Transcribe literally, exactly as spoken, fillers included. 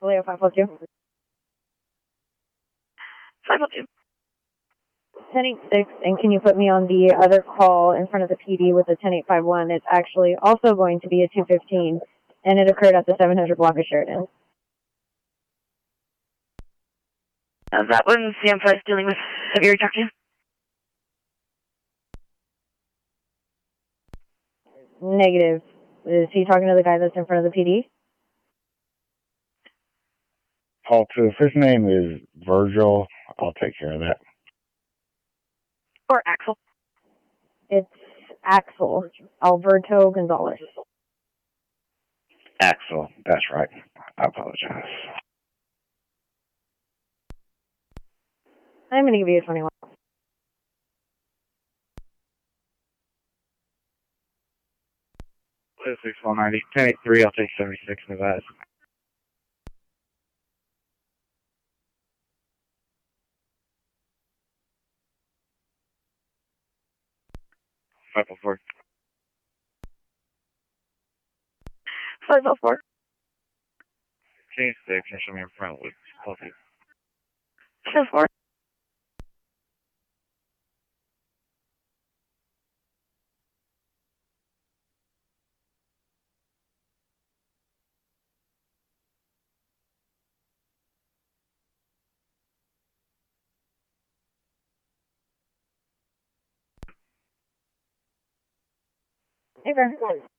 Leo five four two. five oh two. ten eight six, and can you put me on the other call in front of the P D with the ten eight five one? It's actually also going to be a two fifteen, and it occurred at the seven hundred block of Sheridan. Uh, that one, C M five dealing with. Have you already talked to him? Negative. Is he talking to the guy that's in front of the P D? Paul two. If his name is Virgil, I'll take care of that. Or Axel? It's Axel. Alberto Gonzalez. Axel. That's right. I apologize. I'm going to give you a twenty-one. six one ninety. ten eight three, I'll take seventy-six Nevada. five oh four. five oh four. Can you stay? Can you show me in front with Coffee? five oh four. Hey, Vern.